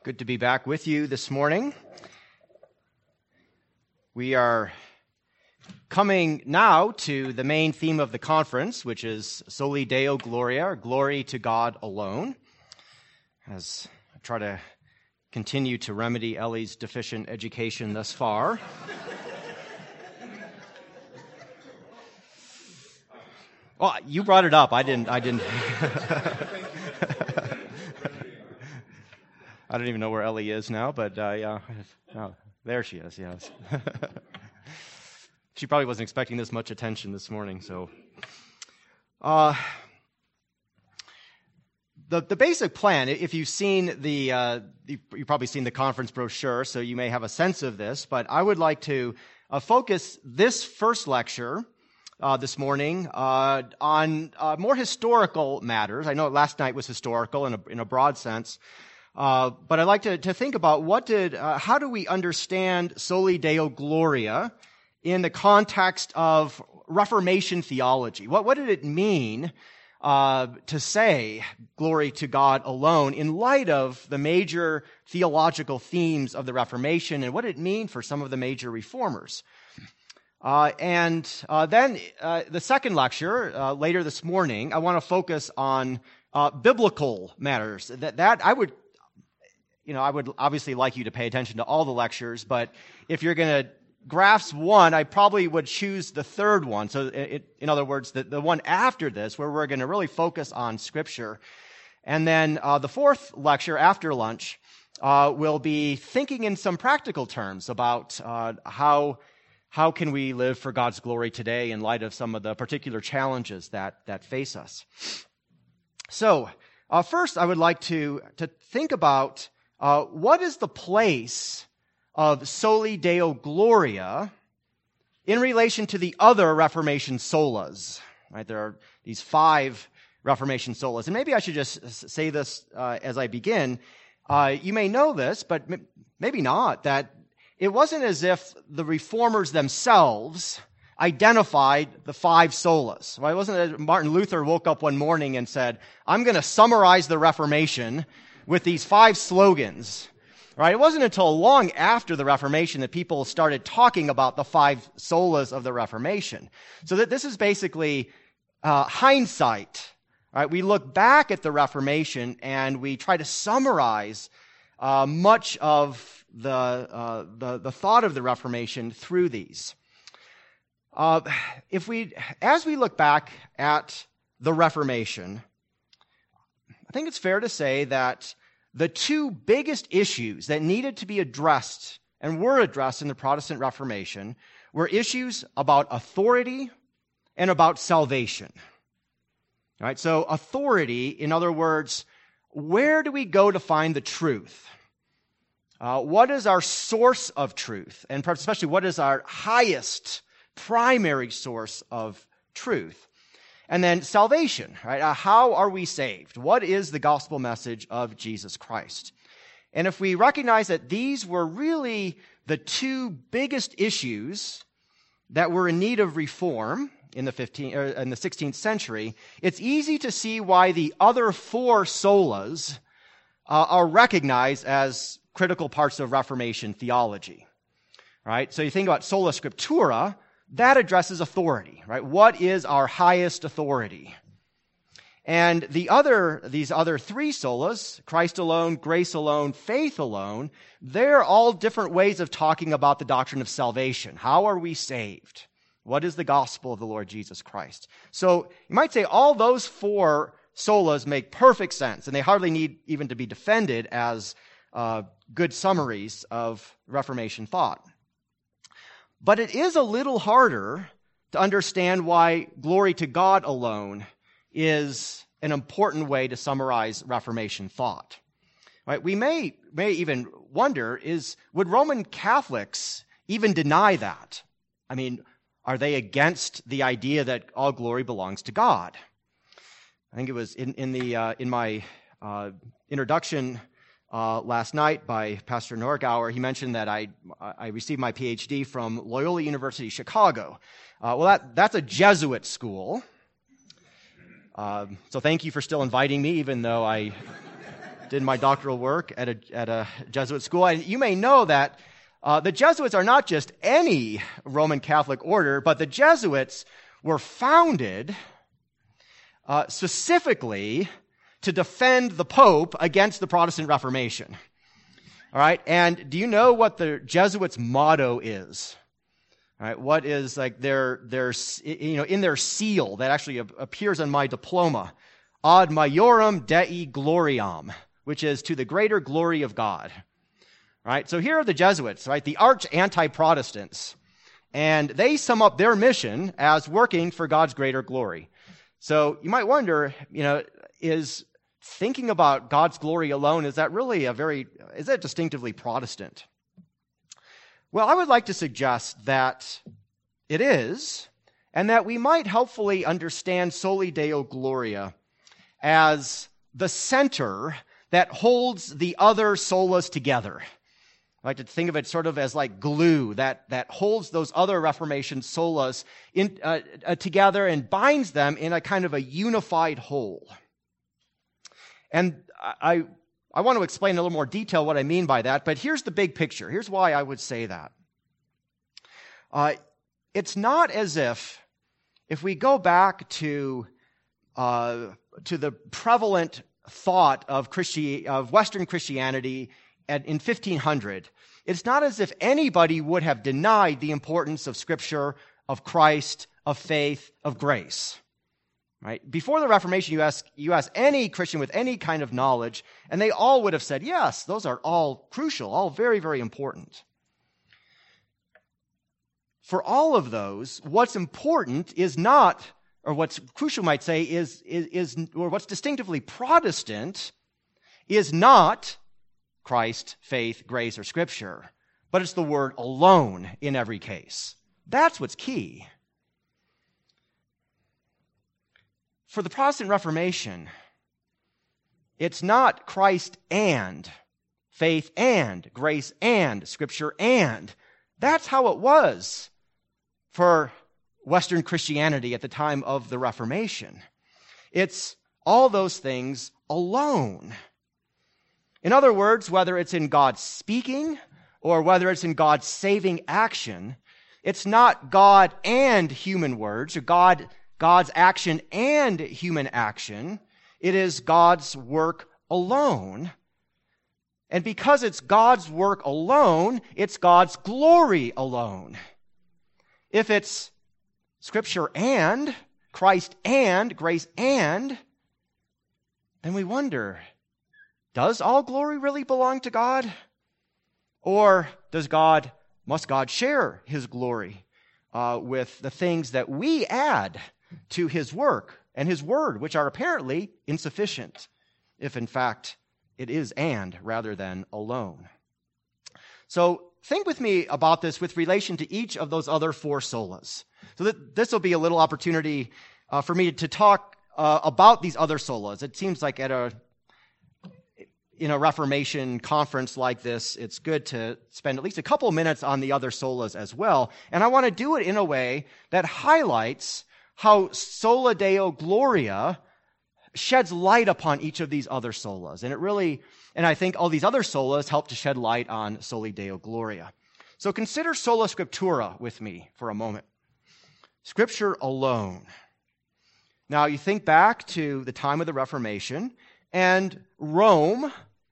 Good to be back with you this morning. We are coming now to the main theme of the conference, which is Soli Deo Gloria, or glory to God alone. As I try to continue to remedy Ellie's deficient education thus far. Well, you brought it up. I didn't. I don't even know where Ellie is now, but yeah. Oh, there she is, yes. She probably wasn't expecting this much attention this morning, so. The basic plan, if you've seen you've probably seen the conference brochure, so you may have a sense of this, but I would like to focus this first lecture this morning on more historical matters. I know last night was historical in a broad sense. But I'd like to think about how do we understand Soli Deo Gloria in the context of Reformation theology? What did it mean to say glory to God alone in light of the major theological themes of the Reformation, and what did it mean for some of the major reformers? Then the second lecture later this morning, I want to focus on biblical matters. I would obviously like you to pay attention to all the lectures, but if you're going to grasp one, I probably would choose the third one. So in other words, the one after this, where we're going to really focus on Scripture. And then the fourth lecture after lunch will be thinking in some practical terms about how can we live for God's glory today in light of some of the particular challenges that face us. So first, I would like to think about what is the place of Soli Deo Gloria in relation to the other Reformation solas? Right, there are these 5 Reformation solas, and maybe I should just say this as I begin. You may know this, but maybe not, that it wasn't as if the reformers themselves identified the 5 solas. Right? It wasn't as Martin Luther woke up one morning and said, "I'm going to summarize the Reformation with these 5 slogans." Right? It wasn't until long after the Reformation that people started talking about the 5 solas of the Reformation. So that this is basically hindsight. Right? We look back at the Reformation and we try to summarize much of the thought of the Reformation through these. As we look back at the Reformation, I think it's fair to say that the 2 biggest issues that needed to be addressed and were addressed in the Protestant Reformation were issues about authority and about salvation. All right, so authority, in other words, where do we go to find the truth? What is our source of truth? And perhaps especially what is our highest primary source of truth? And then salvation, right? How are we saved? What is the gospel message of Jesus Christ? And if we recognize that these were really the 2 biggest issues that were in need of reform in the 16th century, it's easy to see why the other 4 solas are recognized as critical parts of Reformation theology. Right? So you think about sola scriptura, that addresses authority, right? What is our highest authority? And these other 3 solas, Christ alone, grace alone, faith alone, they're all different ways of talking about the doctrine of salvation. How are we saved? What is the gospel of the Lord Jesus Christ? So you might say all those 4 solas make perfect sense, and they hardly need even to be defended as good summaries of Reformation thought. But it is a little harder to understand why glory to God alone is an important way to summarize Reformation thought. Right? We may even wonder, would Roman Catholics even deny that? I mean, are they against the idea that all glory belongs to God? I think it was in my introduction last night by Pastor Norgauer. He mentioned that I received my PhD from Loyola University, Chicago. That's a Jesuit school. So thank you for still inviting me, even though I did my doctoral work at a Jesuit school. And you may know that the Jesuits are not just any Roman Catholic order, but the Jesuits were founded specifically to defend the Pope against the Protestant Reformation. All right, and do you know what the Jesuits' motto is? All right, what is like their in their seal that actually appears on my diploma? Ad majorem Dei gloriam, which is to the greater glory of God. All right, so here are the Jesuits, right, the arch anti-Protestants, and they sum up their mission as working for God's greater glory. So you might wonder, is thinking about God's glory alone, is that distinctively Protestant? Well, I would like to suggest that it is, and that we might helpfully understand Soli Deo Gloria as the center that holds the other solas together. I like to think of it sort of as like glue that holds those other Reformation solas together and binds them in a kind of a unified whole. And I want to explain in a little more detail what I mean by that, but here's the big picture. Here's why I would say that. It's not as if we go back to the prevalent thought of Western Christianity in 1500, it's not as if anybody would have denied the importance of Scripture, of Christ, of faith, of grace. Right? Before the Reformation, you ask any Christian with any kind of knowledge, and they all would have said, yes, those are all crucial, all very, very important. For all of those, what's important is not, or what's crucial might say, or what's distinctively Protestant is not Christ, faith, grace, or Scripture, but it's the word alone in every case. That's what's key. For the Protestant Reformation, it's not Christ and faith and grace and Scripture and. That's how it was for Western Christianity at the time of the Reformation. It's all those things alone. In other words, whether it's in God's speaking or whether it's in God's saving action, it's not God and human words or God's action and human action. It is God's work alone. And because it's God's work alone, it's God's glory alone. If it's Scripture and Christ and grace and, then we wonder, does all glory really belong to God? Or must God share his glory with the things that we add to his work and his word, which are apparently insufficient, if in fact it is and rather than alone? So think with me about this with relation to each of those other four solas. So this will be a little opportunity for me to talk about these other solas. It seems like in a Reformation conference like this, it's good to spend at least a couple of minutes on the other solas as well. And I want to do it in a way that highlights how Sola Deo Gloria sheds light upon each of these other solas. And I think all these other solas help to shed light on Soli Deo Gloria. So consider Sola Scriptura with me for a moment. Scripture alone. Now you think back to the time of the Reformation, and Rome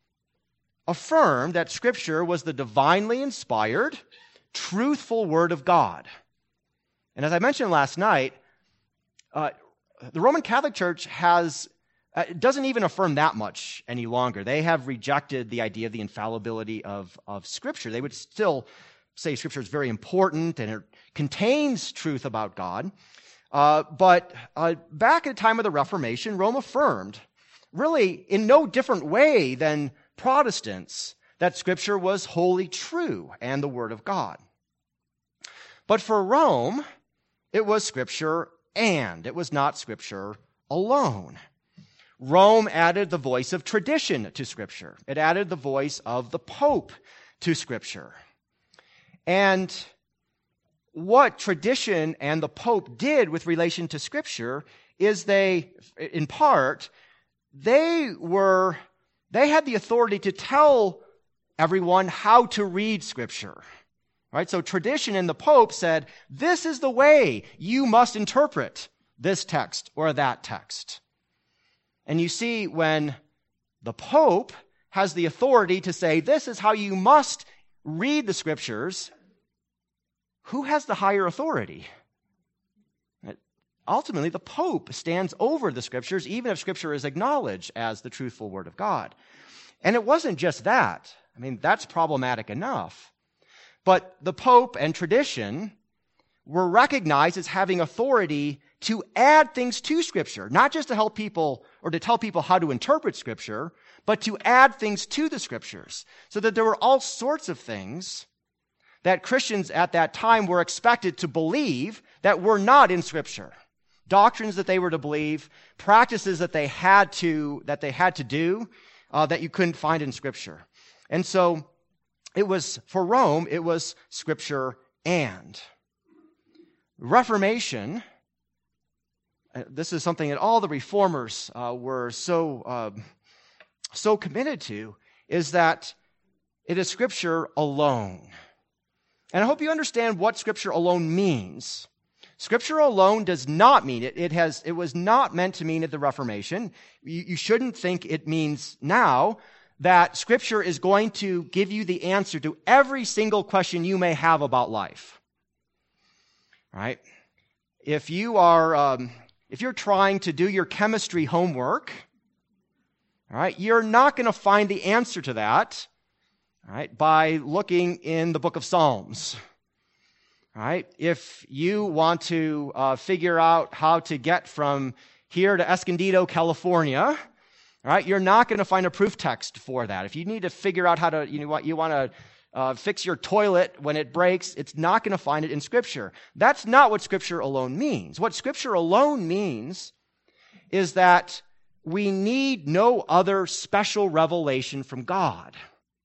affirmed that Scripture was the divinely inspired, truthful Word of God. And as I mentioned last night, the Roman Catholic Church doesn't even affirm that much any longer. They have rejected the idea of the infallibility of Scripture. They would still say Scripture is very important and it contains truth about God. But back at the time of the Reformation, Rome affirmed, really in no different way than Protestants, that Scripture was wholly true and the Word of God. But for Rome, it was Scripture and it was not Scripture alone. Rome added the voice of tradition to Scripture. It added the voice of the Pope to Scripture. And what tradition and the Pope did with relation to Scripture is they were They had the authority to tell everyone how to read Scripture. Right? So tradition and the Pope said, this is the way you must interpret this text or that text. And you see, when the Pope has the authority to say, this is how you must read the Scriptures, who has the higher authority? Ultimately, the Pope stands over the Scriptures, even if Scripture is acknowledged as the truthful Word of God. And it wasn't just that. I mean, that's problematic enough. But the Pope and tradition were recognized as having authority to add things to Scripture, not just to help people or to tell people how to interpret Scripture, but to add things to the Scriptures, so that there were all sorts of things that Christians at that time were expected to believe that were not in Scripture. Doctrines that they were to believe, practices that they had to do, that you couldn't find in Scripture. And so it was, for Rome, it was Scripture and. Reformation, this is something that all the reformers were so committed to, is that it is Scripture alone. And I hope you understand what Scripture alone means. Scripture alone does not mean it. It was not meant to mean at the Reformation. You shouldn't think it means now that Scripture is going to give you the answer to every single question you may have about life. Right? If you're trying to do your chemistry homework, all right, you're not going to find the answer to that, all right, by looking in the book of Psalms. All right? If you want to figure out how to get from here to Escondido, California, all right, you're not going to find a proof text for that. If you need to figure out how to, you want to fix your toilet when it breaks, it's not going to find it in Scripture. That's not what Scripture alone means. What Scripture alone means is that we need no other special revelation from God.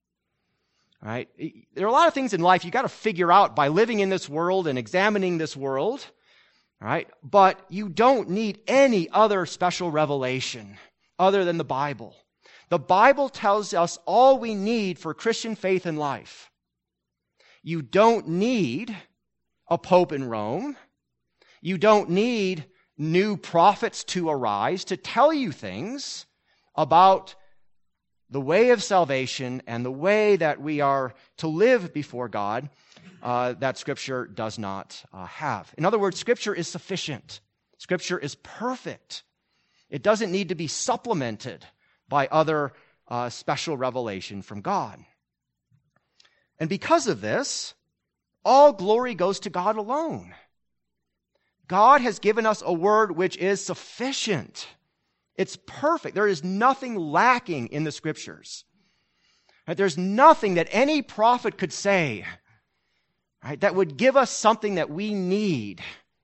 Right? There are a lot of things in life you got to figure out by living in this world and examining this world, right? But you don't need any other special revelation other than the Bible. The Bible tells us all we need for Christian faith and life. You don't need a pope in Rome. You don't need new prophets to arise to tell you things about the way of salvation and the way that we are to live before God that Scripture does not have. In other words, Scripture is sufficient. Scripture is perfect. It doesn't need to be supplemented by other special revelation from God. And because of this, all glory goes to God alone. God has given us a word which is sufficient. It's perfect. There is nothing lacking in the Scriptures. Right? There's nothing that any prophet could say, right, that would give us something that we need,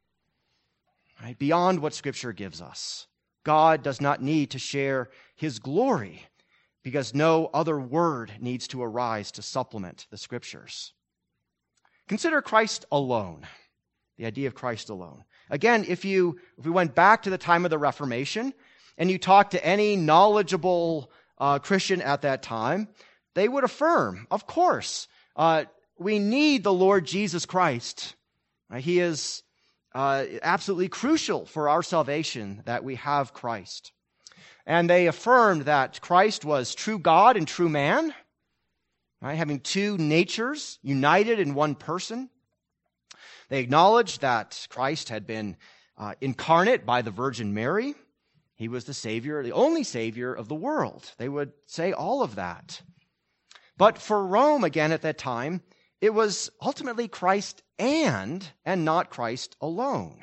right, beyond what Scripture gives us. God does not need to share His glory because no other word needs to arise to supplement the Scriptures. Consider Christ alone, the idea of Christ alone. Again, if we went back to the time of the Reformation, and you talk to any knowledgeable Christian at that time, they would affirm, of course, we need the Lord Jesus Christ. He is absolutely crucial for our salvation that we have Christ. And they affirmed that Christ was true God and true man, right, having two natures united in one person. They acknowledged that Christ had been incarnate by the Virgin Mary. He was the Savior, the only Savior of the world. They would say all of that. But for Rome, again, at that time, it was ultimately Christ and not Christ alone.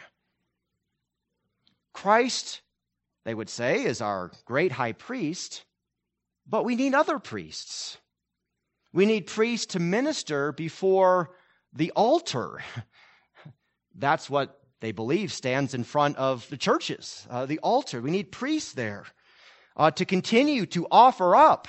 Christ, they would say, is our great high priest, but we need other priests. We need priests to minister before the altar. That's what they believe stands in front of the churches, the altar. We need priests there to continue to offer up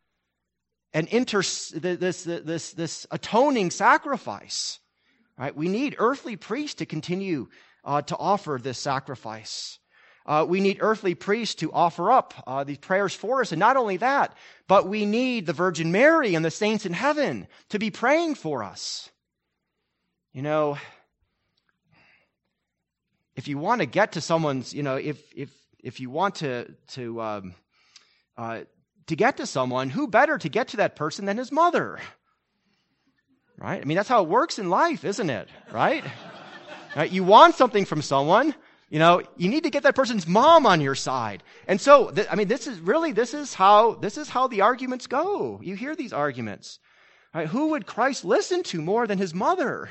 this atoning sacrifice. Right? We need earthly priests to continue to offer this sacrifice. We need earthly priests to offer up these prayers for us. And not only that, but we need the Virgin Mary and the saints in heaven to be praying for us. You know, if you want to get to someone's, you know, if you want to get to someone, who better to get to that person than his mother? Right? I mean, that's how it works in life, isn't it? Right? Right? You want something from someone, you know, you need to get that person's mom on your side. And so, this is how the arguments go. You hear these arguments. Right? Who would Christ listen to more than his mother?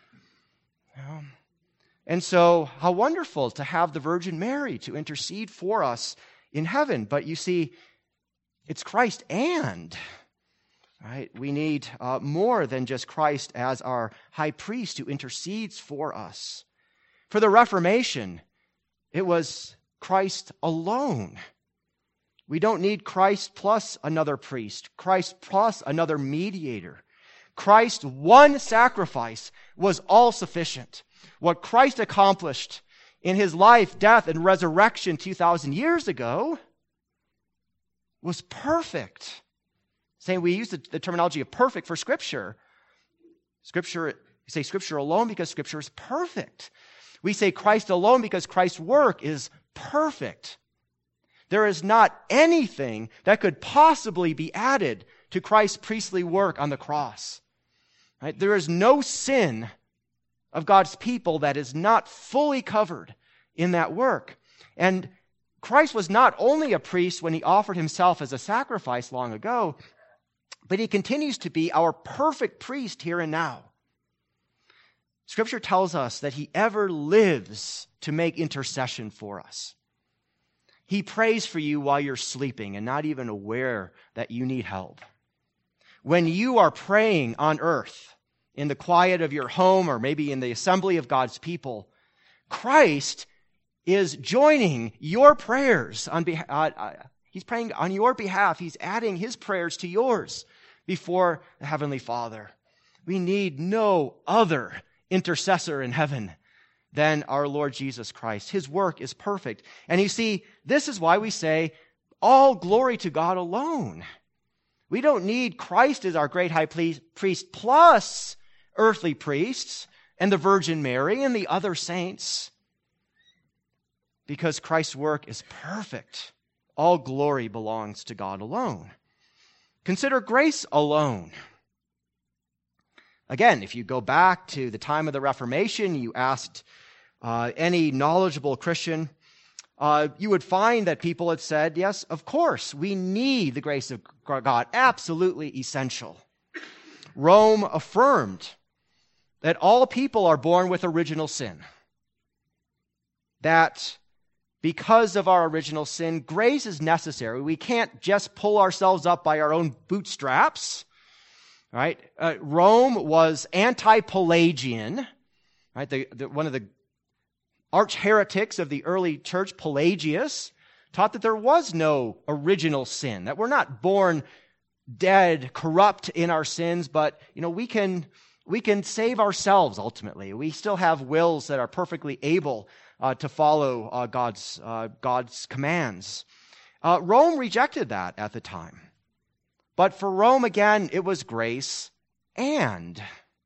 And so, how wonderful to have the Virgin Mary to intercede for us in heaven. But you see, it's Christ and, right? We need more than just Christ as our high priest who intercedes for us. For the Reformation, it was Christ alone. We don't need Christ plus another priest, Christ plus another mediator. Christ's one sacrifice was all sufficient. What Christ accomplished in his life, death, and resurrection 2,000 years ago was perfect. Saying we use the terminology of perfect for Scripture. We say Scripture alone because Scripture is perfect. We say Christ alone because Christ's work is perfect. There is not anything that could possibly be added to Christ's priestly work on the cross. Right? There is no sin of God's people that is not fully covered in that work. And Christ was not only a priest when he offered himself as a sacrifice long ago, but he continues to be our perfect priest here and now. Scripture tells us that he ever lives to make intercession for us. He prays for you while you're sleeping and not even aware that you need help. When you are praying on earth, in the quiet of your home or maybe in the assembly of God's people, Christ is joining your prayers on behalf. He's praying on your behalf. He's adding his prayers to yours before the Heavenly Father. We need no other intercessor in heaven than our Lord Jesus Christ. His work is perfect. And you see, this is why we say, all glory to God alone. We don't need Christ as our great high priest plus earthly priests and the Virgin Mary and the other saints, because Christ's work is perfect. All glory belongs to God alone. Consider grace alone. Again, if you go back to the time of the Reformation, you asked any knowledgeable Christian, you would find that people had said, yes, of course, we need the grace of God, absolutely essential. Rome affirmed that all people are born with original sin. That because of our original sin, grace is necessary. We can't just pull ourselves up by our own bootstraps. Right? Rome was anti-Pelagian. Right? One of the arch heretics of the early church, Pelagius, taught that there was no original sin, that we're not born dead, corrupt in our sins, but we can save ourselves ultimately. We still have wills that are perfectly able to follow God's commands. Rome rejected that at the time. But for Rome, again, it was grace and.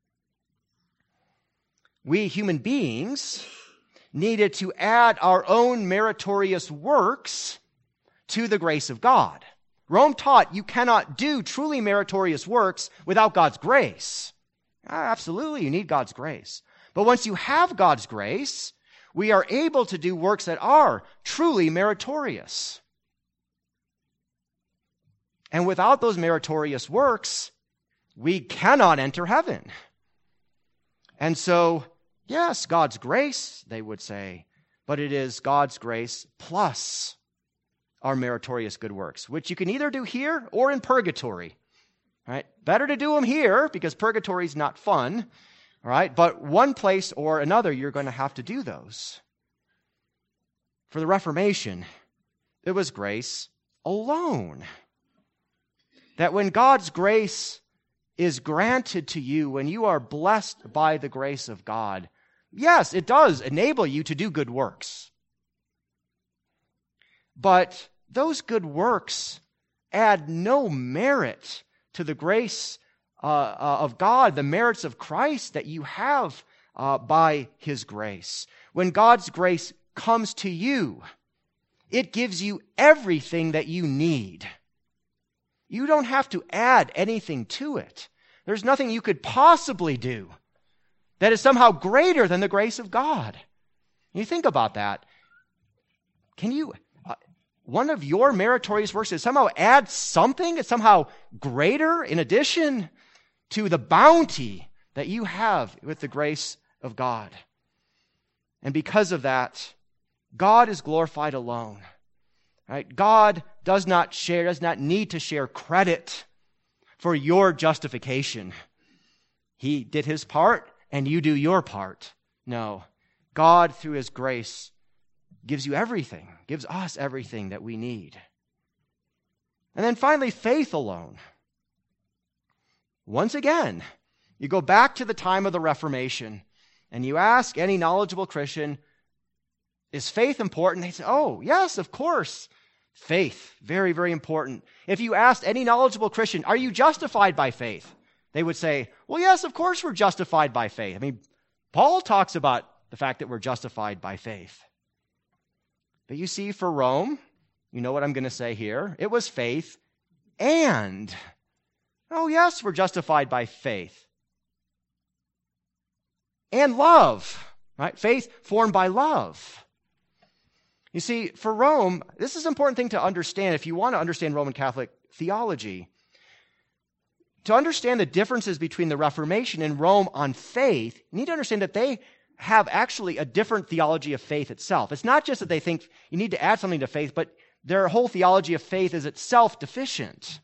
We human beings needed to add our own meritorious works to the grace of God. Rome taught you cannot do truly meritorious works without God's grace. Absolutely, you need God's grace. But once you have God's grace, we are able to do works that are truly meritorious. And without those meritorious works, we cannot enter heaven. And so, yes, God's grace, they would say, but it is God's grace plus our meritorious good works, which you can either do here or in purgatory. Right? Better to do them here because purgatory is not fun. All right? But one place or another, you're going to have to do those. For the Reformation, it was grace alone. That when God's grace is granted to you, when you are blessed by the grace of God, yes, it does enable you to do good works. But those good works add no merit to the grace of God, the merits of Christ that you have by His grace. When God's grace comes to you, it gives you everything that you need. You don't have to add anything to it. There's nothing you could possibly do that is somehow greater than the grace of God. You think about that. Can you, one of your meritorious works is somehow add something that's somehow greater in addition to the bounty that you have with the grace of God. And because of that, God is glorified alone. Right? God does not need to share credit for your justification. He did His part, and you do your part. No, God, through His grace, gives you everything, gives us everything that we need. And then finally, faith alone. Once again, you go back to the time of the Reformation, and you ask any knowledgeable Christian, is faith important? They say, oh, yes, of course. Faith, very, very important. If you asked any knowledgeable Christian, are you justified by faith? They would say, well, yes, of course we're justified by faith. I mean, Paul talks about the fact that we're justified by faith. But you see, for Rome, you know what I'm going to say here, it was faith and, oh, yes, we're justified by faith. And love, right? Faith formed by love. You see, for Rome, this is an important thing to understand if you want to understand Roman Catholic theology. To understand the differences between the Reformation and Rome on faith, you need to understand that they have actually a different theology of faith itself. It's not just that they think you need to add something to faith, but their whole theology of faith is itself deficient.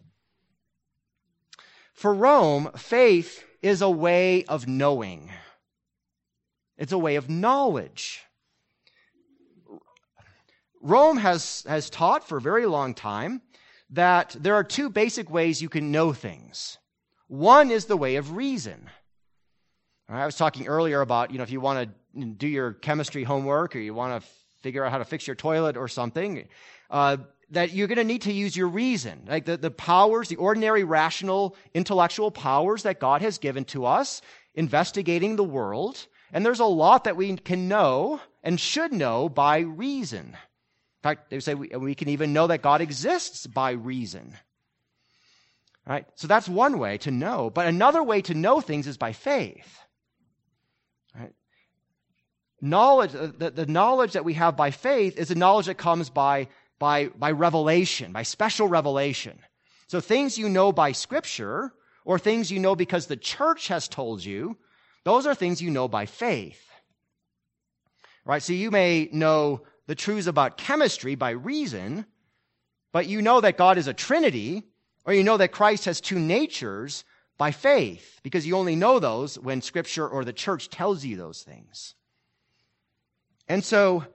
For Rome, faith is a way of knowing. It's a way of knowledge. Rome has taught for a very long time that there are two basic ways you can know things. One is the way of reason. I was talking earlier about, if you want to do your chemistry homework or you want to figure out how to fix your toilet or something, that you're going to need to use your reason. Like the powers, the ordinary, rational, intellectual powers that God has given to us, investigating the world. And there's a lot that we can know and should know by reason. In fact, they say we can even know that God exists by reason. Right? So that's one way to know. But another way to know things is by faith. Right? Knowledge, the knowledge that we have by faith is a knowledge that comes by revelation, by special revelation. So things you know by Scripture, or things you know because the church has told you, those are things you know by faith. Right? So you may know the truths about chemistry by reason, but you know that God is a Trinity, or you know that Christ has two natures by faith, because you only know those when Scripture or the church tells you those things. And so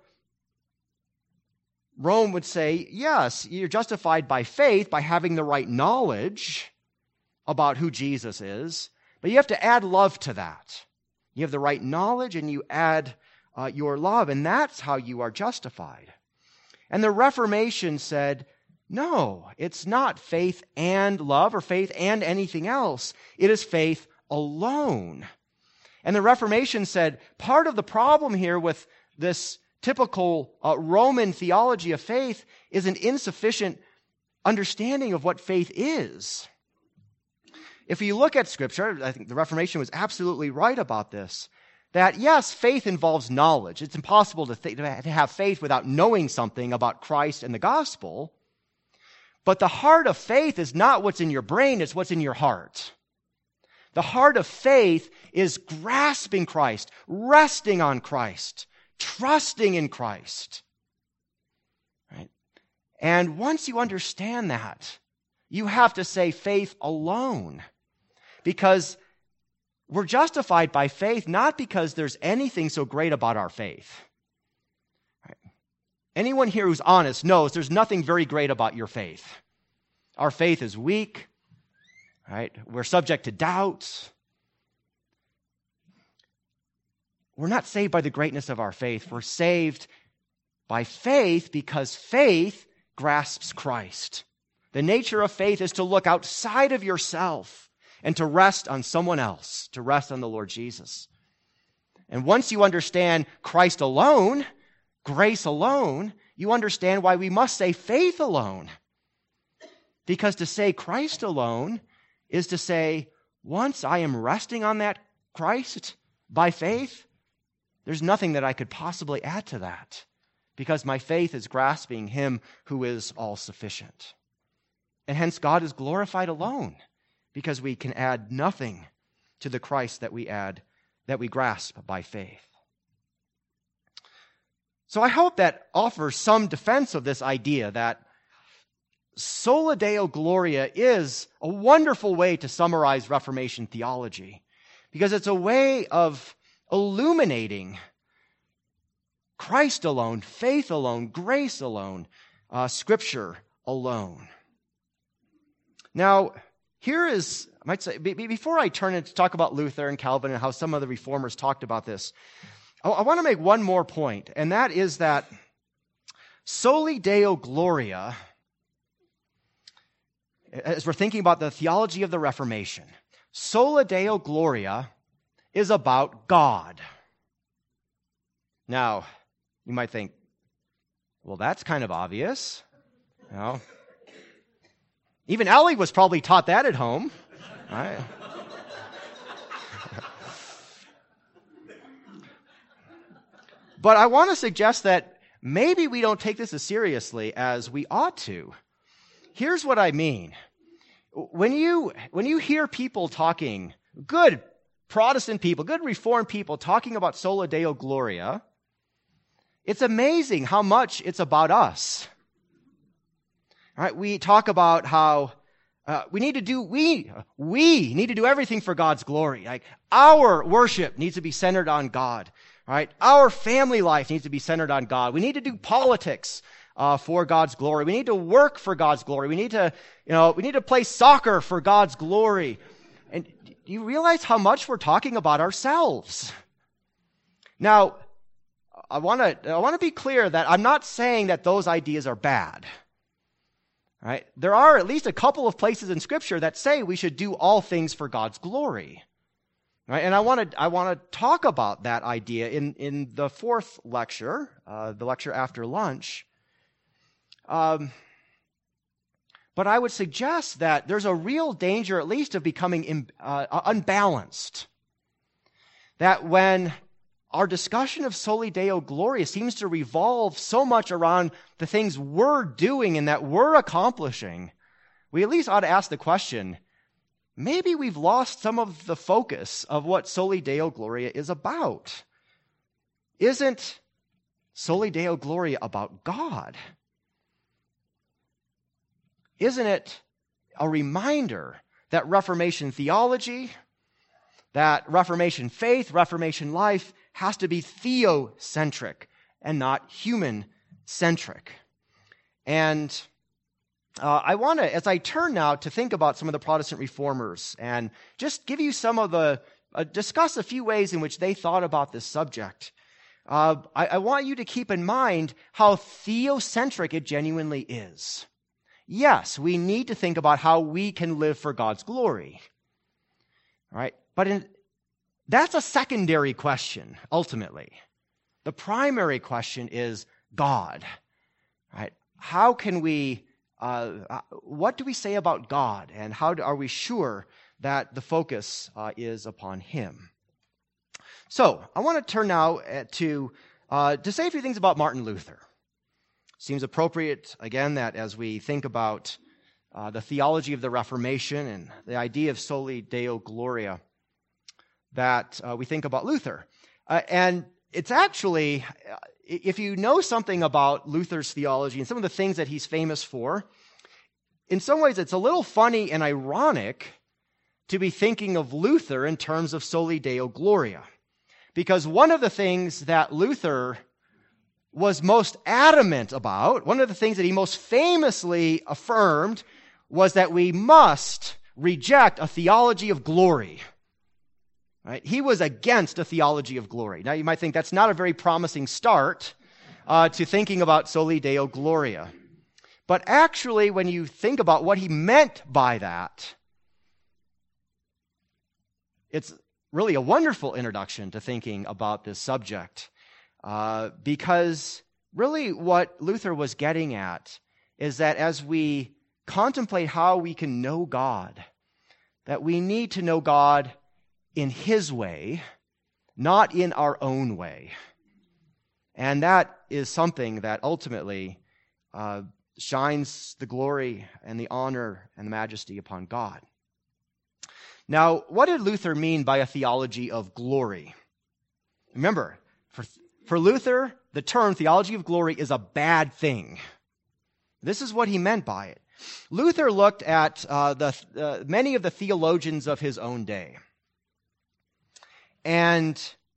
Rome would say, yes, you're justified by faith, by having the right knowledge about who Jesus is, but you have to add love to that. You have the right knowledge and you add your love, and that's how you are justified. And the Reformation said, no, it's not faith and love or faith and anything else. It is faith alone. And the Reformation said, part of the problem here with this typical Roman theology of faith is an insufficient understanding of what faith is. If you look at Scripture, I think the Reformation was absolutely right about this, that yes, faith involves knowledge. It's impossible to have faith without knowing something about Christ and the gospel. But the heart of faith is not what's in your brain, it's what's in your heart. The heart of faith is grasping Christ, resting on Christ, trusting in Christ. Right? And once you understand that, you have to say faith alone. Because we're justified by faith, not because there's anything so great about our faith. Right? Anyone here who's honest knows there's nothing very great about your faith. Our faith is weak. Right? We're subject to doubts. We're not saved by the greatness of our faith. We're saved by faith because faith grasps Christ. The nature of faith is to look outside of yourself and to rest on someone else, to rest on the Lord Jesus. And once you understand Christ alone, grace alone, you understand why we must say faith alone. Because to say Christ alone is to say, once I am resting on that Christ by faith, there's nothing that I could possibly add to that, because my faith is grasping him who is all sufficient. And hence God is glorified alone, because we can add nothing to the Christ that we grasp by faith. So I hope that offers some defense of this idea that Sola Deo Gloria is a wonderful way to summarize Reformation theology, because it's a way of illuminating Christ alone, faith alone, grace alone, Scripture alone. Now, here is, I might say, before I turn it to talk about Luther and Calvin and how some of the reformers talked about this, I want to make one more point, and that is that Soli Deo Gloria, as we're thinking about the theology of the Reformation, Sola Deo Gloria is about God. Now, you might think, well, that's kind of obvious. You know, even Ellie was probably taught that at home. Right? But I want to suggest that maybe we don't take this as seriously as we ought to. Here's what I mean. When you hear people talking, good Protestant people, good Reformed people talking about Sola Deo Gloria, it's amazing how much it's about us. All right, we talk about how we need to do everything for God's glory. Like, our worship needs to be centered on God. Right? Our family life needs to be centered on God. We need to do politics for God's glory. We need to work for God's glory. We need to play soccer for God's glory. And do you realize how much we're talking about ourselves? Now, I want to be clear that I'm not saying that those ideas are bad. Right? There are at least a couple of places in Scripture that say we should do all things for God's glory. Right? And I want to talk about that idea in the fourth lecture, the lecture after lunch. But I would suggest that there's a real danger, at least, of becoming unbalanced. That when our discussion of Soli Deo Gloria seems to revolve so much around the things we're doing and that we're accomplishing, we at least ought to ask the question, maybe we've lost some of the focus of what Soli Deo Gloria is about. Isn't Soli Deo Gloria about God? Isn't it a reminder that Reformation theology, that Reformation faith, Reformation life has to be theocentric and not human-centric? And I want to, as I turn now to think about some of the Protestant reformers and just give you some of discuss a few ways in which they thought about this subject. I want you to keep in mind how theocentric it genuinely is. Yes, we need to think about how we can live for God's glory. All right? But that's a secondary question, ultimately. The primary question is God. All right? How can we what do we say about God, and how are we sure that the focus is upon Him? So, I want to turn now to say a few things about Martin Luther. Seems appropriate, again, that as we think about the theology of the Reformation and the idea of Soli Deo Gloria, that we think about Luther. And it's actually, if you know something about Luther's theology and some of the things that he's famous for, in some ways it's a little funny and ironic to be thinking of Luther in terms of Soli Deo Gloria. Because one of the things that Luther was most adamant about, one of the things that he most famously affirmed, was that we must reject a theology of glory. Right? He was against a theology of glory. Now you might think that's not a very promising start to thinking about Soli Deo Gloria. But actually, when you think about what he meant by that, it's really a wonderful introduction to thinking about this subject. Because really what Luther was getting at is that as we contemplate how we can know God, that we need to know God in his way, not in our own way. And that is something that ultimately shines the glory and the honor and the majesty upon God. Now, what did Luther mean by a theology of glory? Remember, for Luther, the term theology of glory is a bad thing. This is what he meant by it. Luther looked at many of the theologians of his own day. And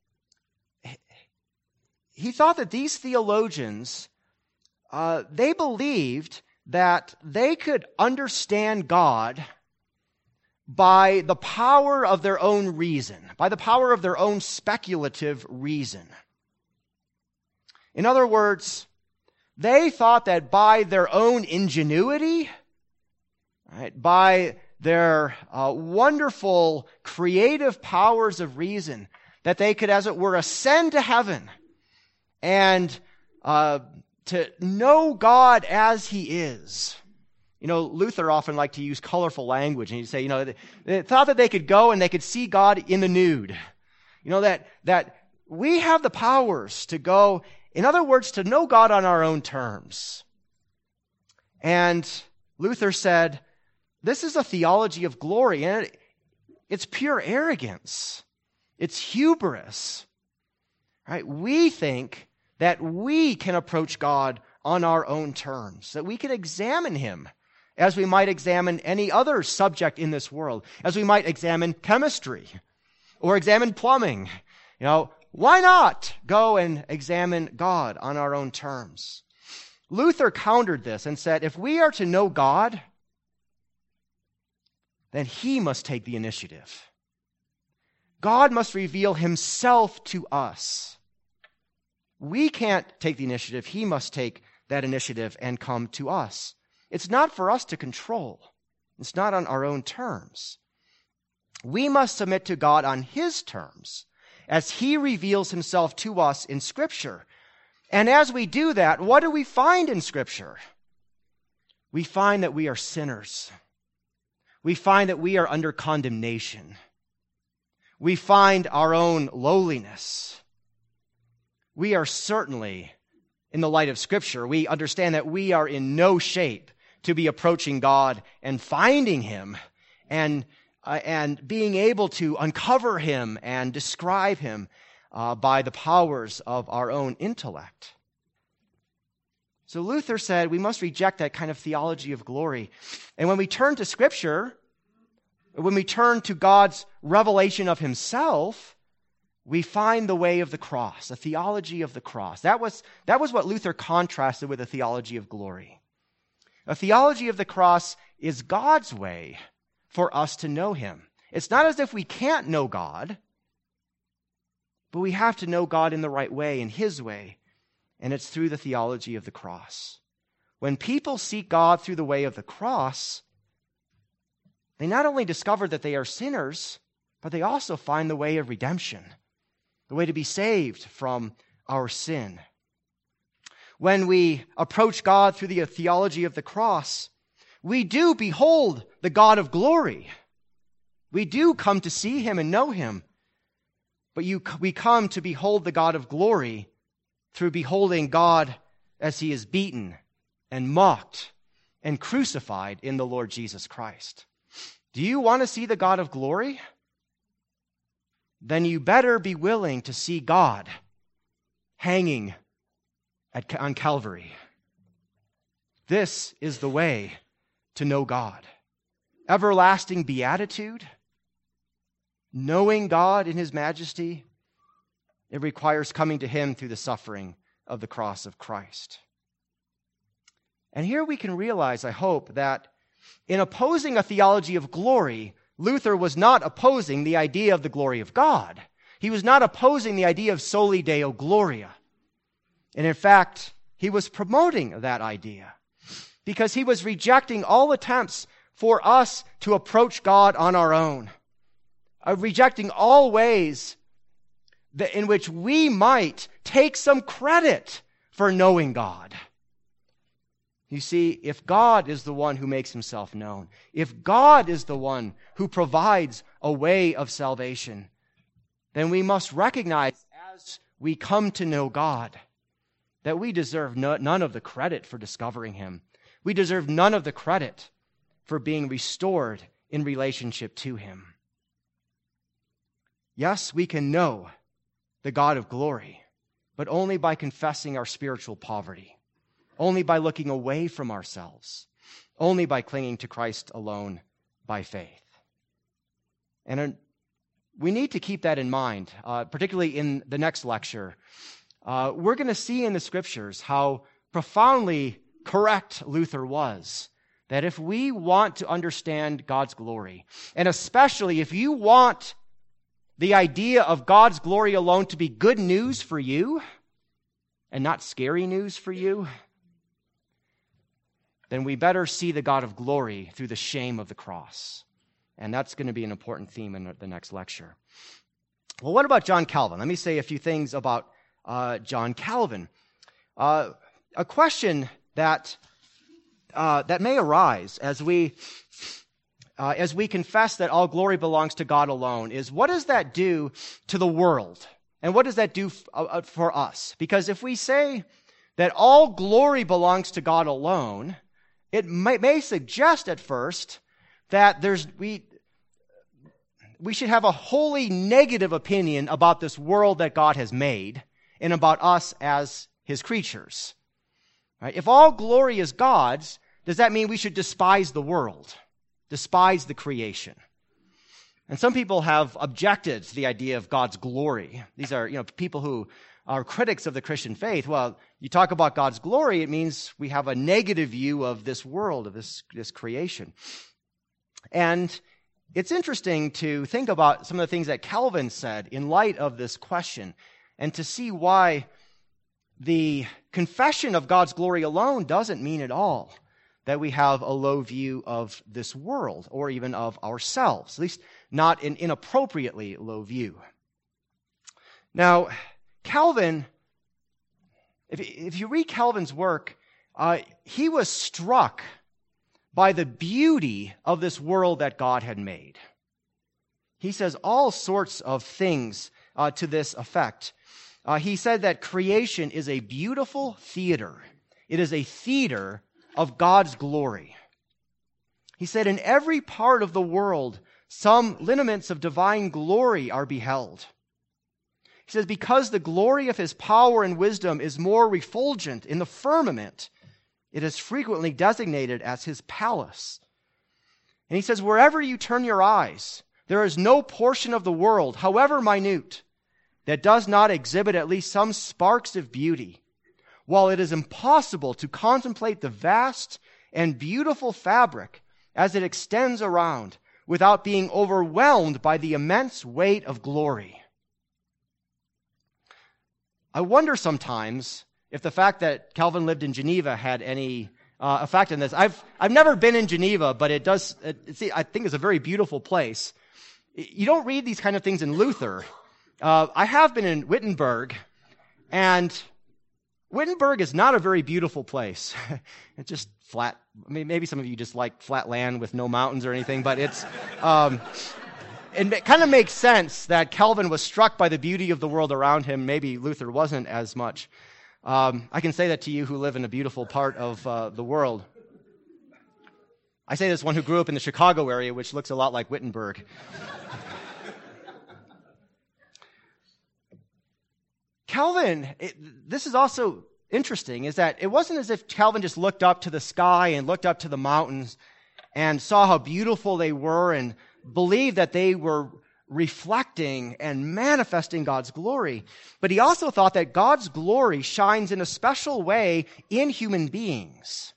he thought that these theologians, they believed that they could understand God by the power of their own reason, by the power of their own speculative reason. In other words, they thought that by their own ingenuity, right, by their wonderful creative powers of reason, that they could, as it were, ascend to heaven and to know God as he is. You know, Luther often liked to use colorful language, and he'd say, they thought that they could go and they could see God in the nude. You know, that we have the powers to go, in other words, to know God on our own terms. And Luther said, this is a theology of glory, and it's pure arrogance. It's hubris. Right? We think that we can approach God on our own terms, that we can examine him as we might examine any other subject in this world, as we might examine chemistry or examine plumbing. Why not go and examine God on our own terms? Luther countered this and said, if we are to know God, then he must take the initiative. God must reveal himself to us. We can't take the initiative. He must take that initiative and come to us. It's not for us to control. It's not on our own terms. We must submit to God on his terms as he reveals himself to us in Scripture. And as we do that, what do we find in Scripture? We find that we are sinners. We find that we are under condemnation. We find our own lowliness. We are certainly, in the light of Scripture, we understand that we are in no shape to be approaching God and finding him and being able to uncover him and describe him by the powers of our own intellect. So Luther said we must reject that kind of theology of glory. And when we turn to Scripture, when we turn to God's revelation of himself, we find the way of the cross, a theology of the cross. That was what Luther contrasted with a theology of glory. A theology of the cross is God's way for us to know him. It's not as if we can't know God, but we have to know God in the right way, in his way, and it's through the theology of the cross. When people seek God through the way of the cross, they not only discover that they are sinners, but they also find the way of redemption, the way to be saved from our sin. When we approach God through the theology of the cross, we do behold the God of glory. We do come to see him and know him. But we come to behold the God of glory through beholding God as he is beaten and mocked and crucified in the Lord Jesus Christ. Do you want to see the God of glory? Then you better be willing to see God hanging on Calvary. This is the way to know God. Everlasting beatitude, knowing God in his majesty, it requires coming to him through the suffering of the cross of Christ. And here we can realize, I hope, that in opposing a theology of glory, Luther was not opposing the idea of the glory of God. He was not opposing the idea of soli Deo Gloria. And in fact, he was promoting that idea. because he was rejecting all attempts for us to approach God on our own, rejecting all ways in which we might take some credit for knowing God. You see, if God is the one who makes himself known, if God is the one who provides a way of salvation, then we must recognize as we come to know God that we deserve none of the credit for discovering him. We deserve none of the credit for being restored in relationship to him. Yes, we can know the God of glory, but only by confessing our spiritual poverty, only by looking away from ourselves, only by clinging to Christ alone by faith. And we need to keep that in mind, particularly in the next lecture. We're going to see in the scriptures how profoundly correct Luther was, that if we want to understand God's glory, and especially if you want the idea of God's glory alone to be good news for you and not scary news for you, then we better see the God of glory through the shame of the cross. And that's going to be an important theme in the next lecture. Well, what about John Calvin? Let me say a few things about John Calvin. A question that may arise as we confess that all glory belongs to God alone is, what does that do to the world? And what does that do for us? Because if we say that all glory belongs to God alone, it may suggest at first that we should have a wholly negative opinion about this world that God has made and about us as his creatures. Right? If all glory is God's, does that mean we should despise the world, despise the creation? And some people have objected to the idea of God's glory. These are, people who are critics of the Christian faith. Well, you talk about God's glory, it means we have a negative view of this world, of this creation. And it's interesting to think about some of the things that Calvin said in light of this question, and to see why the confession of God's glory alone doesn't mean at all that we have a low view of this world or even of ourselves, at least not an inappropriately low view. Now, Calvin, if you read Calvin's work, he was struck by the beauty of this world that God had made. He says all sorts of things to this effect. He said that creation is a beautiful theater. It is a theater of God's glory. He said, in every part of the world, some lineaments of divine glory are beheld. He says, because the glory of his power and wisdom is more refulgent in the firmament, it is frequently designated as his palace. And he says, wherever you turn your eyes, there is no portion of the world, however minute, that does not exhibit at least some sparks of beauty, while it is impossible to contemplate the vast and beautiful fabric as it extends around without being overwhelmed by the immense weight of glory. I wonder sometimes if the fact that Calvin lived in Geneva had any effect on this. I've never been in Geneva, but I think it's a very beautiful place. You don't read these kind of things in Luther. I have been in Wittenberg, and Wittenberg is not a very beautiful place. It's just flat. I mean, maybe some of you just like flat land with no mountains or anything, but it's, it kind of makes sense that Calvin was struck by the beauty of the world around him. Maybe Luther wasn't as much. I can say that to you who live in a beautiful part of the world. I say this as one who grew up in the Chicago area, which looks a lot like Wittenberg. Calvin, this is also interesting, is that it wasn't as if Calvin just looked up to the sky and looked up to the mountains and saw how beautiful they were and believed that they were reflecting and manifesting God's glory. But he also thought that God's glory shines in a special way in human beings.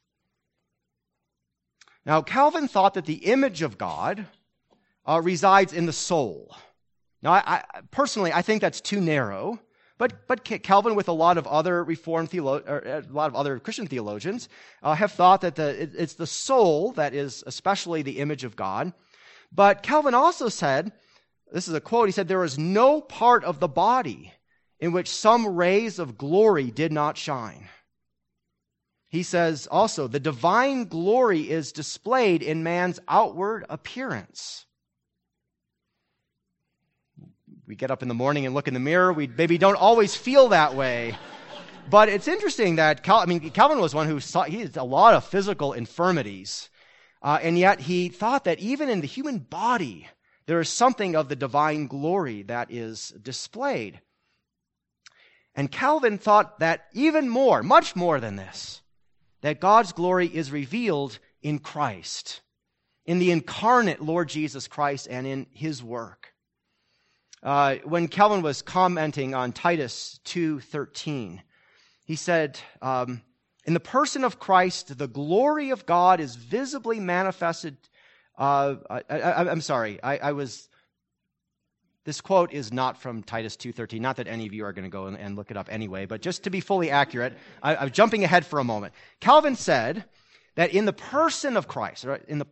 Now, Calvin thought that the image of God resides in the soul. Now, personally, I think that's too narrow. But Calvin, with a lot of other a lot of other Christian theologians, have thought that it's the soul that is especially the image of God. But Calvin also said, this is a quote, he said, "There is no part of the body in which some rays of glory did not shine." He says also, "The divine glory is displayed in man's outward appearance." We get up in the morning and look in the mirror. We maybe don't always feel that way. But it's interesting that Calvin was one he had a lot of physical infirmities. And yet he thought that even in the human body, there is something of the divine glory that is displayed. And Calvin thought that even more, much more than this, that God's glory is revealed in Christ, in the incarnate Lord Jesus Christ and in his work. When Calvin was commenting on Titus 2:13, he said, "In the person of Christ, the glory of God is visibly manifested." This quote is not from Titus 2:13. Not that any of you are going to go and look it up anyway, but just to be fully accurate, I'm jumping ahead for a moment. Calvin said that in the person of Christ,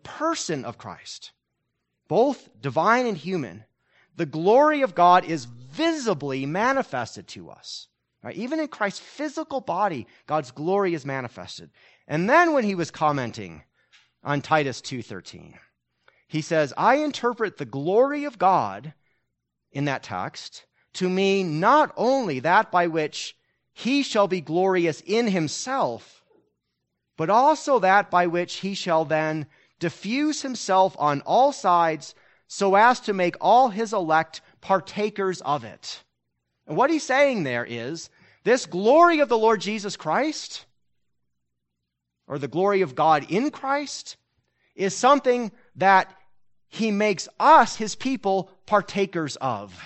both divine and human, the glory of God is visibly manifested to us. Right? Even in Christ's physical body, God's glory is manifested. And then when he was commenting on Titus 2:13, he says, "I interpret the glory of God in that text to mean not only that by which he shall be glorious in himself, but also that by which he shall then diffuse himself on all sides so as to make all his elect partakers of it." And what he's saying there is, this glory of the Lord Jesus Christ, or the glory of God in Christ, is something that he makes us, his people, partakers of.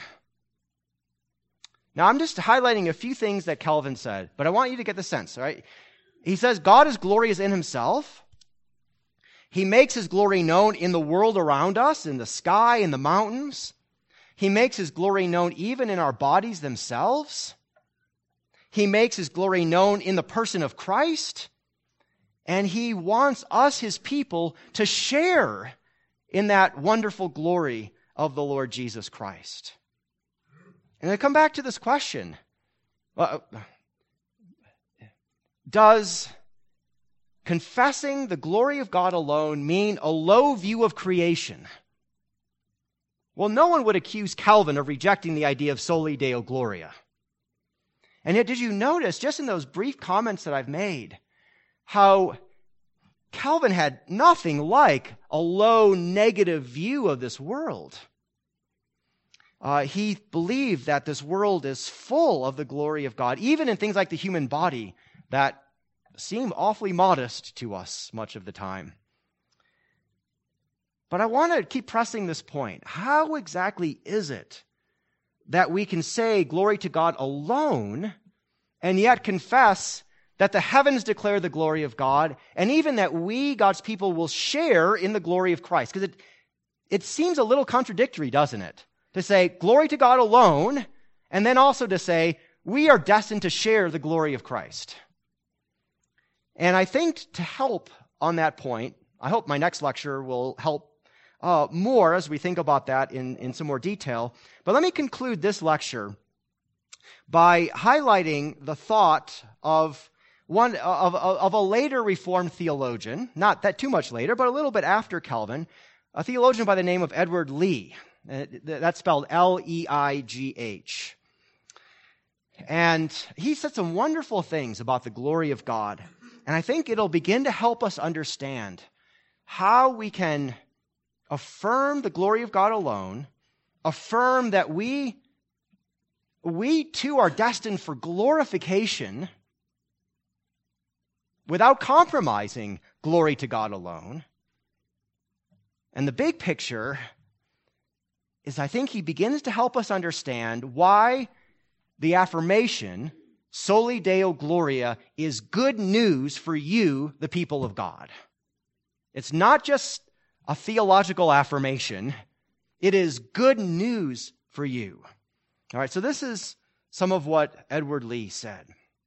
Now, I'm just highlighting a few things that Calvin said, but I want you to get the sense, all right? He says God is glorious in himself. He makes his glory known in the world around us, in the sky, in the mountains. He makes his glory known even in our bodies themselves. He makes his glory known in the person of Christ. And he wants us, his people, to share in that wonderful glory of the Lord Jesus Christ. And I come back to this question. Does confessing the glory of God alone mean a low view of creation? Well, no one would accuse Calvin of rejecting the idea of soli Deo Gloria. And yet, did you notice, just in those brief comments that I've made, how Calvin had nothing like a low, negative view of this world? He believed that this world is full of the glory of God, even in things like the human body that seem awfully modest to us much of the time. But I want to keep pressing this point. How exactly is it that we can say glory to God alone and yet confess that the heavens declare the glory of God, and even that we, God's people, will share in the glory of Christ? Because it seems a little contradictory, doesn't it? To say glory to God alone, and then also to say we are destined to share the glory of Christ. And I think to help on that point, I hope my next lecture will help more as we think about that in some more detail. But let me conclude this lecture by highlighting the thought of a later Reformed theologian, not that too much later, but a little bit after Calvin, a theologian by the name of Edward Leigh. That's spelled Leigh. And he said some wonderful things about the glory of God. And I think it'll begin to help us understand how we can affirm the glory of God alone, affirm that we too are destined for glorification without compromising glory to God alone. And the big picture is, I think he begins to help us understand why the affirmation Soli Deo Gloria is good news for you, the people of God. It's not just a theological affirmation. It is good news for you. All right, so this is some of what Edward Lee said.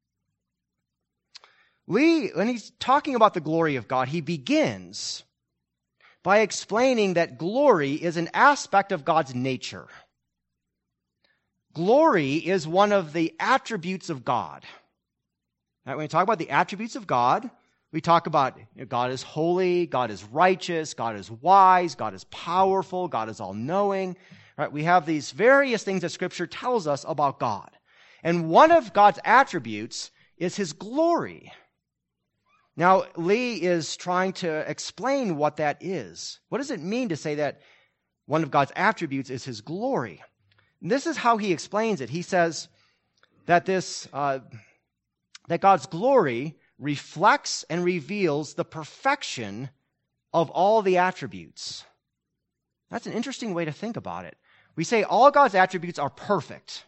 Lee, when he's talking about the glory of God, he begins by explaining that glory is an aspect of God's nature. Glory is one of the attributes of God. Right, when we talk about the attributes of God, we talk about God is holy, God is righteous, God is wise, God is powerful, God is all-knowing. Right, we have these various things that Scripture tells us about God. And one of God's attributes is His glory. Now, Lee is trying to explain what that is. What does it mean to say that one of God's attributes is His glory? And this is how he explains it. He says that that God's glory reflects and reveals the perfection of all the attributes. That's an interesting way to think about it. We say all God's attributes are perfect.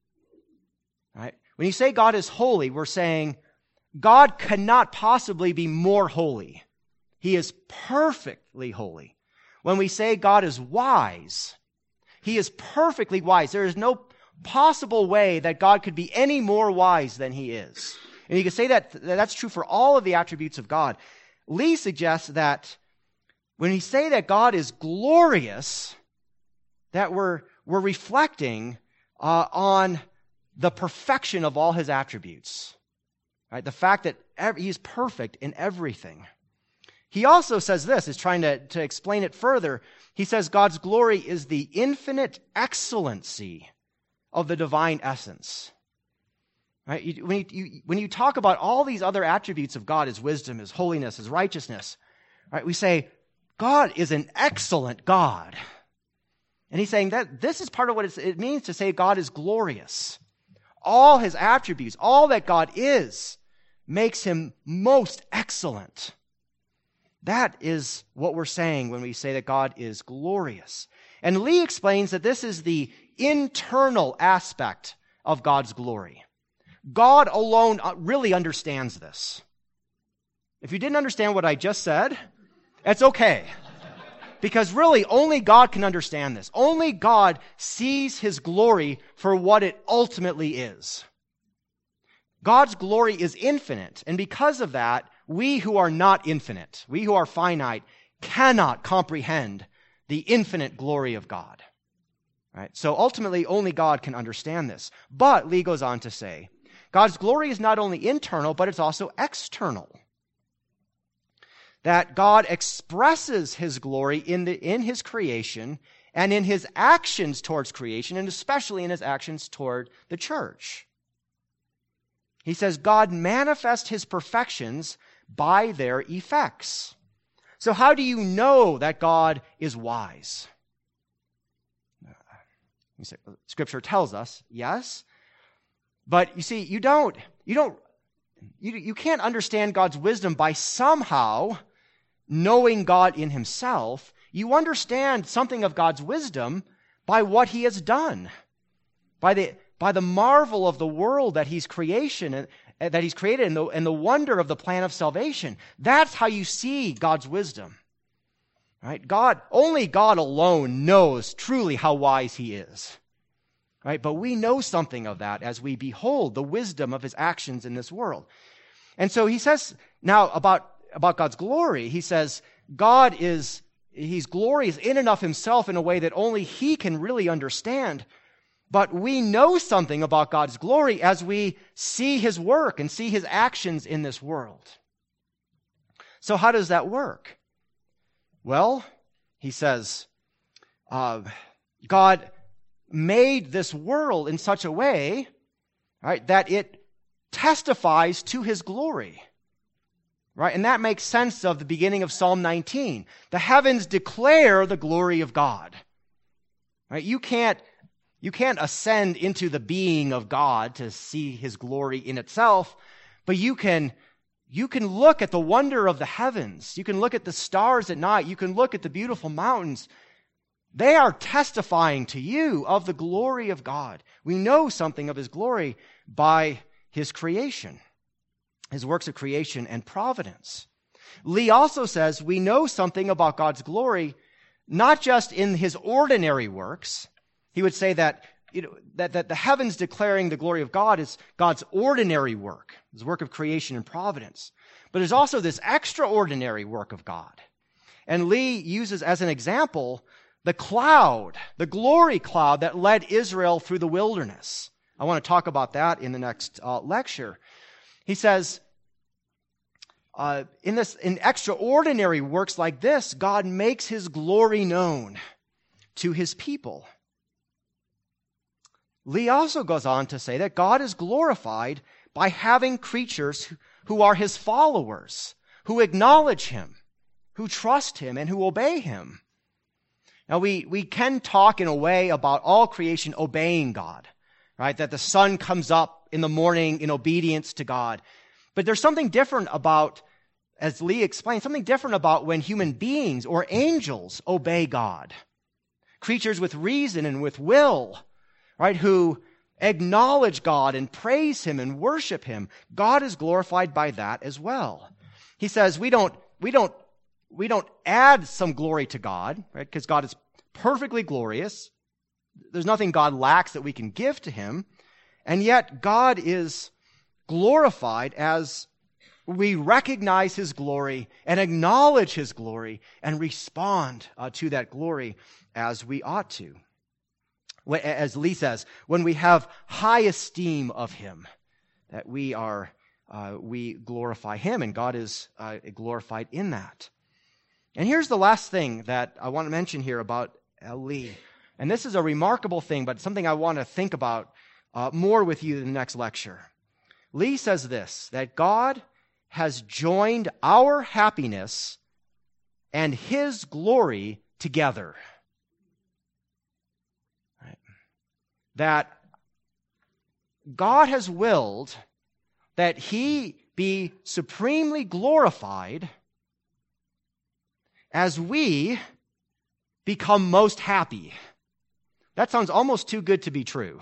Right? When you say God is holy, we're saying God cannot possibly be more holy. He is perfectly holy. When we say God is wise, He is perfectly wise. There is no possible way that God could be any more wise than He is. And you can say that that's true for all of the attributes of God. Lee suggests that when we say that God is glorious, that we're reflecting on the perfection of all His attributes. Right? The fact that He's perfect in everything. He also says this, is trying to explain it further. He says God's glory is the infinite excellency of the divine essence. Right? When you talk about all these other attributes of God, His wisdom, His holiness, His righteousness, right? We say, God is an excellent God. And he's saying that this is part of what it means to say God is glorious. All His attributes, all that God is, makes Him most excellent. That is what we're saying when we say that God is glorious. And Lee explains that this is the internal aspect of God's glory. God alone really understands this. If you didn't understand what I just said, it's okay. Because really, only God can understand this. Only God sees His glory for what it ultimately is. God's glory is infinite, and because of that, we who are not infinite, we who are finite, cannot comprehend the infinite glory of God. Right? So ultimately, only God can understand this. But, Lee goes on to say, God's glory is not only internal, but it's also external. That God expresses His glory in His creation and in His actions towards creation, and especially in His actions toward the church. He says God manifests His perfections by their effects. So how do you know that God is wise? Scripture tells us, yes. But you see, you can't understand God's wisdom by somehow knowing God in Himself. You understand something of God's wisdom by what He has done, by the marvel of the world that He's created and the wonder of the plan of salvation. That's how you see God's wisdom. Right? Only God alone knows truly how wise He is. Right? But we know something of that as we behold the wisdom of His actions in this world. And so he says now about God's glory, he says He's glorious in and of Himself in a way that only He can really understand. But we know something about God's glory as we see His work and see His actions in this world. So how does that work? Well, he says, God made this world in such a way, right, that it testifies to His glory. Right? And that makes sense of the beginning of Psalm 19. The heavens declare the glory of God. Right? You can't ascend into the being of God to see His glory in itself, but you can look at the wonder of the heavens. You can look at the stars at night. You can look at the beautiful mountains. They are testifying to you of the glory of God. We know something of His glory by His creation, His works of creation and providence. Lee also says we know something about God's glory, not just in His ordinary works. He would say that that the heavens declaring the glory of God is God's ordinary work, his work of creation and providence. But there's also this extraordinary work of God. And Lee uses as an example the cloud, the glory cloud that led Israel through the wilderness. I want to talk about that in the next lecture. He says, in extraordinary works like this, God makes his glory known to his people. Lee also goes on to say that God is glorified by having creatures who are his followers, who acknowledge him, who trust him, and who obey him. Now, we can talk in a way about all creation obeying God, right? That the sun comes up in the morning in obedience to God. But there's something different about, as Lee explained, something different about when human beings or angels obey God. Creatures with reason and with will, right, who acknowledge God and praise him and worship him. God is glorified by that as well. He says we don't add some glory to God, right? Because God is perfectly glorious. There's nothing God lacks that we can give to him. And yet God is glorified as we recognize his glory and acknowledge his glory and respond to that glory as we ought to. As Lee says, when we have high esteem of him, that we glorify him, and God is glorified in that. And here's the last thing that I want to mention here about Lee. And this is a remarkable thing, but something I want to think about more with you in the next lecture. Lee says this, that God has joined our happiness and his glory together. Right? That God has willed that he be supremely glorified as we become most happy. That sounds almost too good to be true.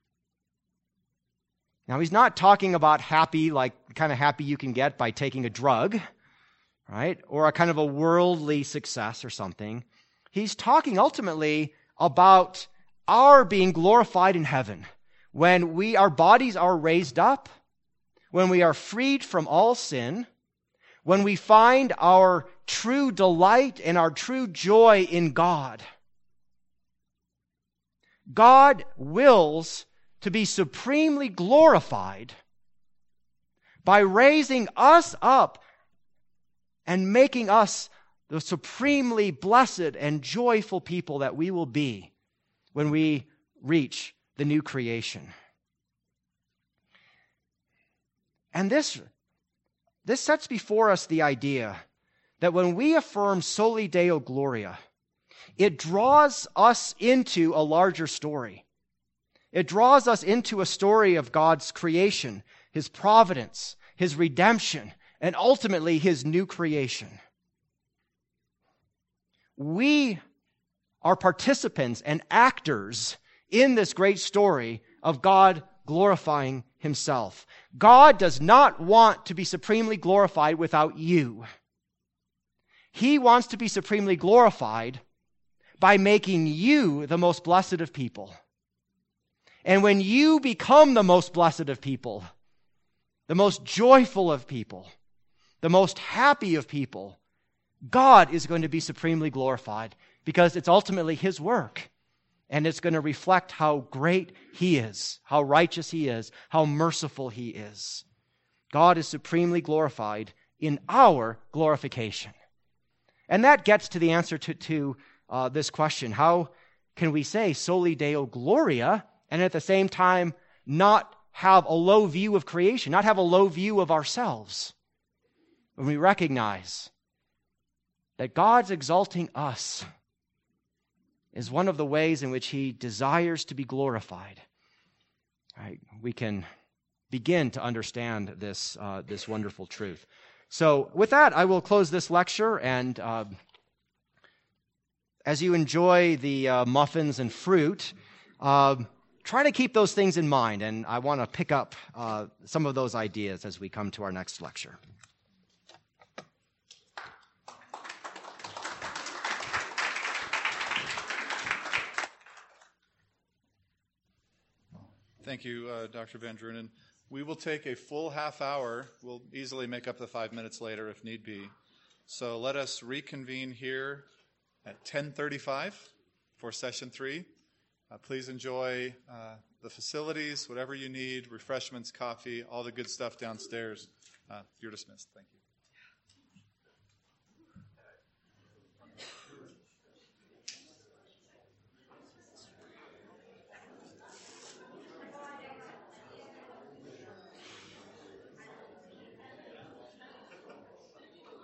Now, he's not talking about happy like the kind of happy you can get by taking a drug, right? Or a kind of a worldly success or something. He's talking ultimately about our being glorified in heaven. When our bodies are raised up, when we are freed from all sin, when we find our true delight and our true joy in God. God wills to be supremely glorified by raising us up and making us the supremely blessed and joyful people that we will be when we reach the new creation. And this sets before us the idea that when we affirm Soli Deo Gloria, it draws us into a larger story. It draws us into a story of God's creation, his providence, his redemption, and ultimately his new creation. We are participants and actors in this great story of God glorifying himself. God does not want to be supremely glorified without you. He wants to be supremely glorified by making you the most blessed of people. And when you become the most blessed of people, the most joyful of people, the most happy of people, God is going to be supremely glorified because it's ultimately his work. And it's going to reflect how great he is, how righteous he is, how merciful he is. God is supremely glorified in our glorification. And that gets to the answer to this question. How can we say Soli Deo Gloria and at the same time not have a low view of creation, not have a low view of ourselves? When we recognize that God's exalting us is one of the ways in which he desires to be glorified. Right? We can begin to understand this wonderful truth. So with that, I will close this lecture, and as you enjoy the muffins and fruit, try to keep those things in mind, and I want to pick up some of those ideas as we come to our next lecture. Thank you, Dr. Van Drunen. We will take a full half hour. We'll easily make up the 5 minutes later if need be. So let us reconvene here at 10:35 for session 3. Please enjoy the facilities, whatever you need, refreshments, coffee, all the good stuff downstairs. You're dismissed. Thank you.